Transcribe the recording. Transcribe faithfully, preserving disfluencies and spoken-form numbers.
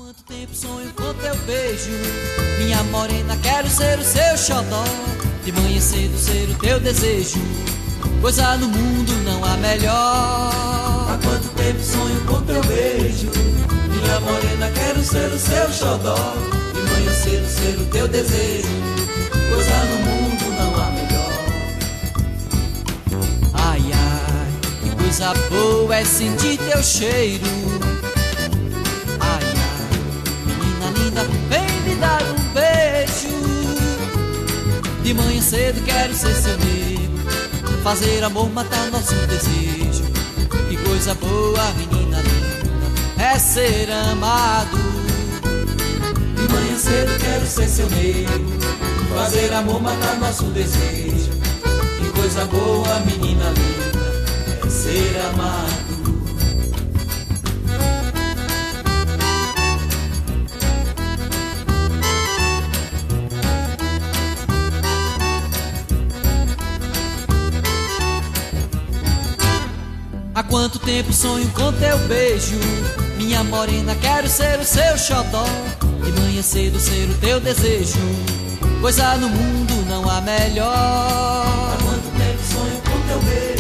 quanto tempo sonho com teu beijo, minha morena, quero ser o seu xodó. De manhã cedo ser o teu desejo, coisa no mundo não há melhor. Há quanto tempo sonho com teu beijo, minha morena, quero ser o seu xodó. De manhã cedo ser o teu desejo, coisa no mundo não há melhor. Ai, ai, que coisa boa é sentir teu cheiro. Ai, ai, menina linda, vem me dar um beijo. De manhã cedo quero ser seu nego, fazer amor, matar nosso desejo. Que coisa boa, menina linda, é ser amado. De manhã cedo quero ser seu nego, fazer amor, matar nosso desejo. Que coisa boa, menina linda, é ser amado. Há quanto tempo sonho com teu beijo, minha morena, quero ser o seu xodó. De manhã cedo ser o teu desejo, coisa no mundo não há melhor. Há quanto tempo sonho com teu beijo,